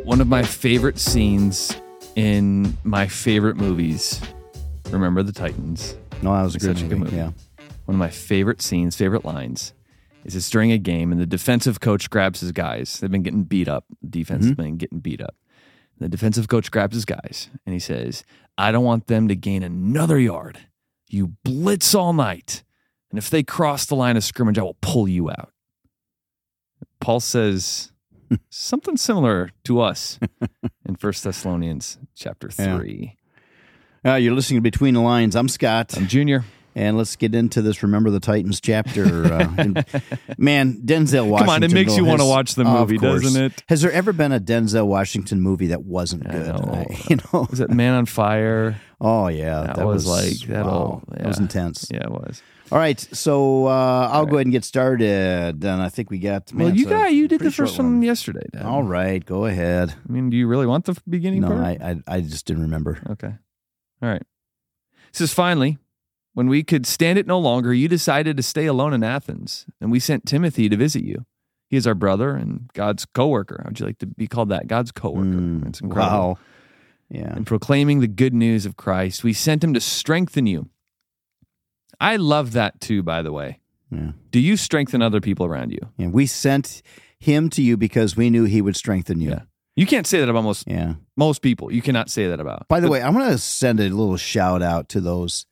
One of my favorite scenes in my favorite movies, Remember the Titans. No, that was a Such good movie. Yeah. One of my favorite scenes, favorite lines, is it's during a game and the defensive coach grabs his guys. They've been getting beat up. The defense has been getting beat up. The defensive coach grabs his guys and he says, I don't want them to gain another yard. You blitz all night. And if they cross the line of scrimmage, I will pull you out. Paul says something similar to us in 1 Thessalonians chapter 3. You're listening to Between the Lines. I'm Scott. I'm Junior. And let's get into this Remember the Titans chapter. Man, Denzel Washington. Come on, it makes you want to watch the movie, doesn't it? Has there ever been a Denzel Washington movie that wasn't good? Was it Man on Fire? Oh, yeah. That was like, that wow. That was intense. Yeah, it was. All right, so I'll go ahead and get started. And I think we got... Man, you did the first one yesterday, Dad. All right, go ahead. I mean, do you really want the beginning part? No, I just didn't remember. Okay. All right. It says, finally, when we could stand it no longer, you decided to stay alone in Athens, and we sent Timothy to visit you. He is our brother and God's co-worker. How'd you like to be called that? God's co-worker. It's incredible. Wow. Yeah. And proclaiming the good news of Christ, we sent him to strengthen you. I love that too, by the way. Yeah. Do you strengthen other people around you? Yeah, we sent him to you because we knew he would strengthen you. Yeah. You can't say that about most people. You cannot say that about. By the way, I'm going to send a little shout out to those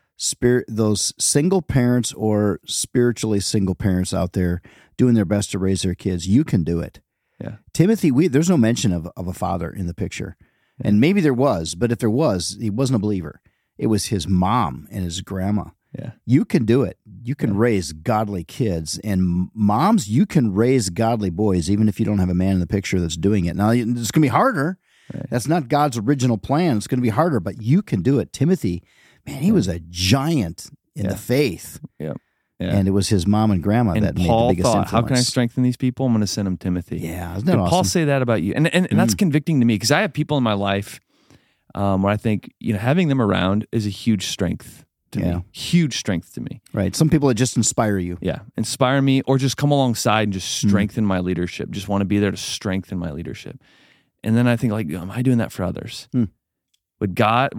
single parents or spiritually single parents out there doing their best to raise their kids. You can do it. Yeah. Timothy, there's no mention of a father in the picture. Yeah. And maybe there was, but if there was, he wasn't a believer. It was his mom and his grandma. Yeah. You can do it. You can raise godly kids. And moms, you can raise godly boys, even if you don't have a man in the picture that's doing it. Now, it's going to be harder. Right. That's not God's original plan. It's going to be harder, but you can do it. Timothy, man, he was a giant in the faith. Yeah. And it was his mom and grandma that made the biggest influence. How can I strengthen these people? I'm going to send him Timothy. Yeah. Isn't that awesome? Paul say that about you? And that's convicting to me because I have people in my life where I think, having them around is a huge strength to me. Huge strength to me. Right. Some people that just inspire you. Yeah. Inspire me or just come alongside and just strengthen my leadership. Just want to be there to strengthen my leadership. And then I think, am I doing that for others? Would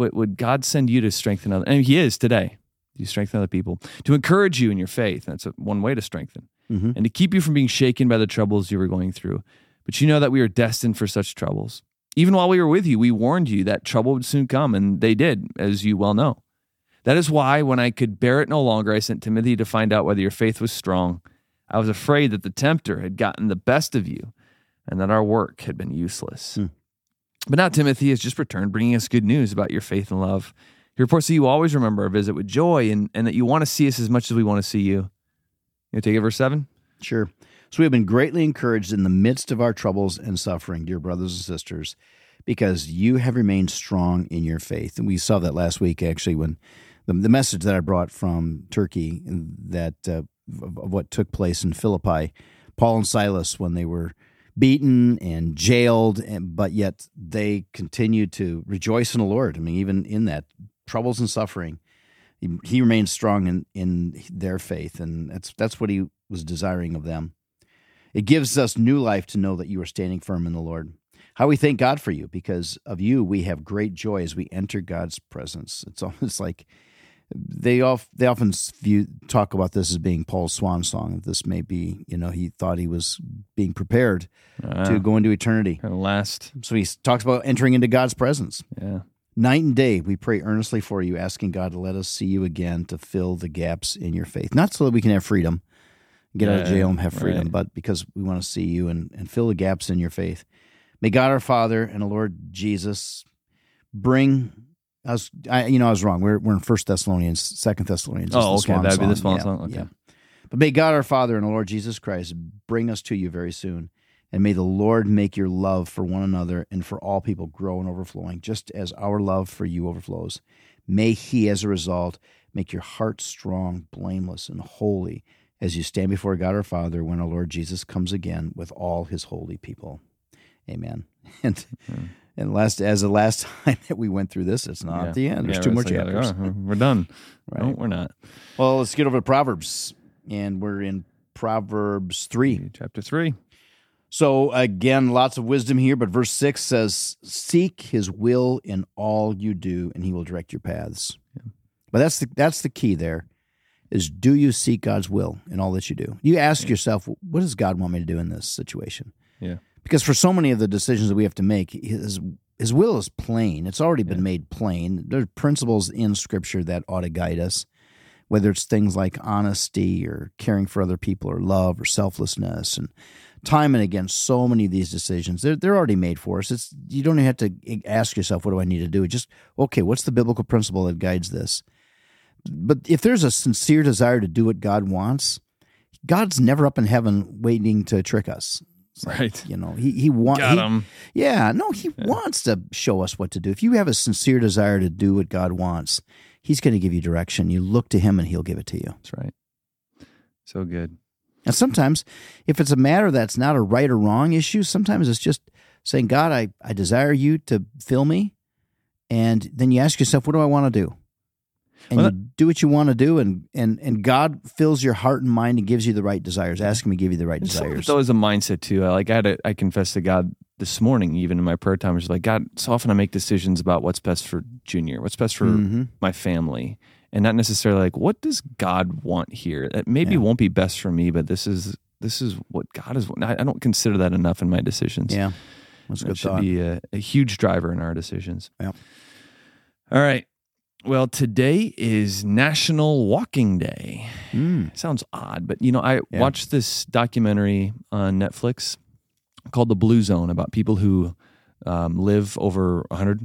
God send you to strengthen others? And he is today. You strengthen other people. To encourage you in your faith. That's one way to strengthen. And to keep you from being shaken by the troubles you were going through. But you know that we are destined for such troubles. Even while we were with you, we warned you that trouble would soon come, and they did, as you well know. That is why, when I could bear it no longer, I sent Timothy to find out whether your faith was strong. I was afraid that the tempter had gotten the best of you, and that our work had been useless. But now Timothy has just returned, bringing us good news about your faith and love. He reports that you always remember our visit with joy, and that you want to see us as much as we want to see you. You take it, verse 7? Sure. So we have been greatly encouraged in the midst of our troubles and suffering, dear brothers and sisters, because you have remained strong in your faith. And we saw that last week, actually, when the message that I brought from Turkey, that of what took place in Philippi, Paul and Silas, when they were beaten and jailed, but yet they continued to rejoice in the Lord. I mean, even in that troubles and suffering, he remained strong in their faith, and that's what he was desiring of them. It gives us new life to know that you are standing firm in the Lord. How we thank God for you. Because of you, we have great joy as we enter God's presence. It's almost like they often talk about this as being Paul's swan song. This may be, he thought he was being prepared to go into eternity. Last. So he talks about entering into God's presence. Yeah. Night and day, we pray earnestly for you, asking God to let us see you again, to fill the gaps in your faith. Not so that we can have freedom, get out of jail and have freedom, but because we want to see you and fill the gaps in your faith. May God our Father and the Lord Jesus bring us. I was wrong. We're in 1 Thessalonians, 2 Thessalonians. Oh, okay. That'd be the swan song. Okay. Yeah. But may God our Father and the Lord Jesus Christ bring us to you very soon. And may the Lord make your love for one another and for all people grow and overflowing, just as our love for you overflows. May He, as a result, make your heart strong, blameless, and holy as you stand before God our Father when our Lord Jesus comes again with all His holy people. Amen. And as the last time that we went through this, it's not the end. There's two more chapters. We're done. Right. No, we're not. Well, let's get over to Proverbs. And we're in Proverbs 3. Chapter 3. So again, lots of wisdom here, but verse 6 says, seek his will in all you do, and he will direct your paths. Yeah. But that's the key there, is do you seek God's will in all that you do? You ask yourself, what does God want me to do in this situation? Yeah. Because for so many of the decisions that we have to make, his will is plain. It's already been made plain. There are principles in Scripture that ought to guide us, whether it's things like honesty or caring for other people or love or selflessness. And time and again, so many of these decisions, they're already made for us. You don't even have to ask yourself, what do I need to do? Just, okay, what's the biblical principle that guides this? But if there's a sincere desire to do what God wants, God's never up in heaven waiting to trick us. Right. He wants. Got him. He wants to show us what to do. If you have a sincere desire to do what God wants, he's going to give you direction. You look to him and he'll give it to you. That's right. So good. And sometimes, if it's a matter that's not a right or wrong issue, sometimes it's just saying, God, I desire you to fill me. And then you ask yourself, what do I want to do? And you do what you want to do, and God fills your heart and mind and gives you the right desires. Ask him to give you the right desires. That was a mindset too. I confessed to God this morning, even in my prayer time, I was like, God, so often I make decisions about what's best for Junior, what's best for my family, and not necessarily like, what does God want here? That maybe won't be best for me, but this is what God is. I don't consider that enough in my decisions. Yeah, that's a good thought. Should be a huge driver in our decisions. Yeah. All right. Well, today is National Walking Day. Sounds odd, but I watched this documentary on Netflix called The Blue Zone about people who live over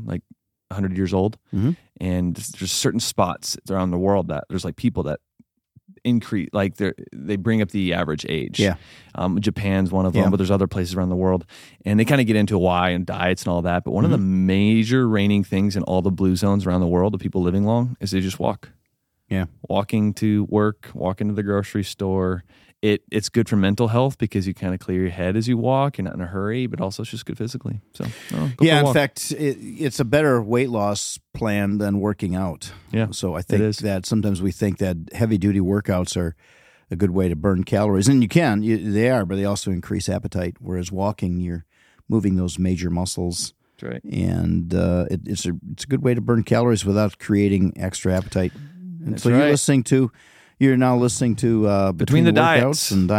100 years old, and there's certain spots around the world that there's like people that increase, like they bring up the average age. Yeah. Japan's one of them, but there's other places around the world, and they kind of get into why and diets and all that. But one of the major reigning things in all the blue zones around the world of people living long is they just walk. Yeah. Walking to work, walking to the grocery store. It's good for mental health because you kind of clear your head as you walk. You're not in a hurry, but also it's just good physically. So, in fact, it's a better weight loss plan than working out. Yeah. So I think that sometimes we think that heavy duty workouts are a good way to burn calories, and they are, but they also increase appetite. Whereas walking, you're moving those major muscles. That's right. And it's a good way to burn calories without creating extra appetite. And That's so right. You're now listening to Between the diets and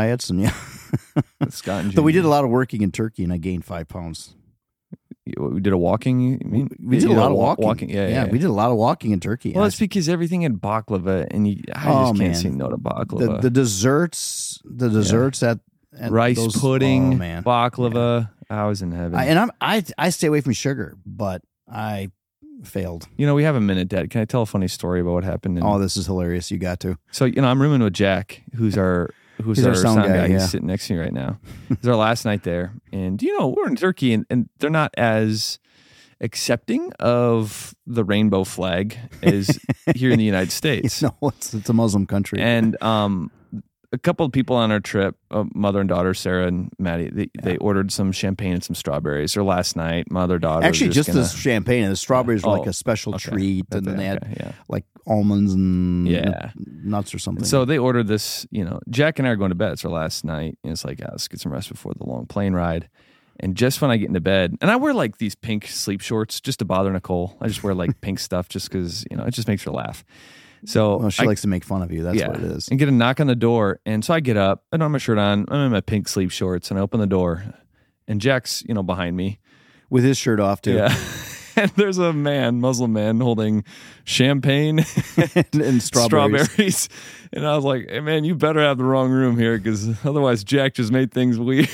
Scott and so we did a lot of working in Turkey, and I gained 5 pounds. We did a walking. You mean we did a lot of walking? Yeah. We did a lot of walking in Turkey. Well, it's because everything had baklava, and I just can't say no to baklava. The desserts at rice those, pudding, baklava. I was in heaven. I stay away from sugar, but I failed. We have a minute, Dad. Can I tell a funny story about what happened? This is hilarious. You got to. So, I'm rooming with Jack, who's our sound guy. Yeah. He's sitting next to me right now. It's our last night there. And, we're in Turkey, and they're not as accepting of the rainbow flag as here in the United States. It's a Muslim country. And a couple of people on our trip, mother and daughter, Sarah and Maddie, they ordered some champagne and some strawberries. Or last night, mother, daughter. Actually, just the champagne and the strawberries were like a special treat. And then they had like almonds and nuts or something. So they ordered this, Jack and I are going to bed. It's our last night. And it's like, let's get some rest before the long plane ride. And just when I get into bed, and I wear like these pink sleep shorts just to bother Nicole. I just wear like pink stuff just because, it just makes her laugh. So she likes to make fun of you. That's what it is. And get a knock on the door. And so I get up. I don't have my shirt on. I'm in my pink sleep shorts. And I open the door. And Jack's, behind me. With his shirt off, too. Yeah. And there's a Muslim man, holding champagne and strawberries. And I was like, hey, man, you better have the wrong room here because otherwise Jack just made things weird.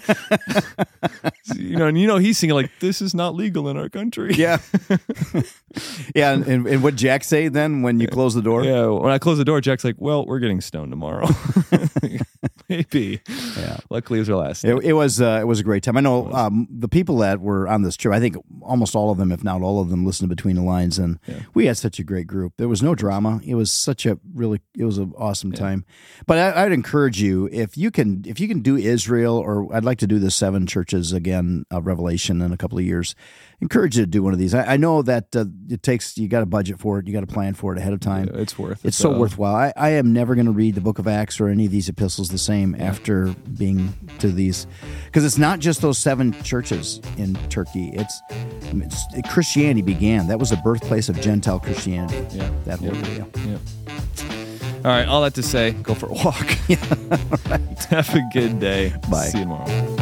And he's singing like, this is not legal in our country. Yeah. Yeah. And what Jack say then when you close the door? Yeah. When I close the door, Jack's like, well, we're getting stoned tomorrow. Maybe. Yeah. Luckily, it was our last. It was a great time. I know the people that were on this trip, I think almost all of them, if not all of them, listened between the lines, and we had such a great group. There was no drama. It was it was an awesome time. But I'd encourage you, if you can do Israel, or I'd like to do the 7 churches again of Revelation in a couple of years. Encourage you to do one of these. I know that you got to budget for it, you got to plan for it ahead of time. Yeah, it's worth it. It's so worthwhile. I am never going to read the book of Acts or any of these epistles the same time after being to these, because it's not just those 7 churches in Turkey. It's Christianity began. That was the birthplace of Gentile Christianity. Yeah. That whole area. Yeah. All right. All that to say, go for a walk. All right. Have a good day. Bye. See you tomorrow.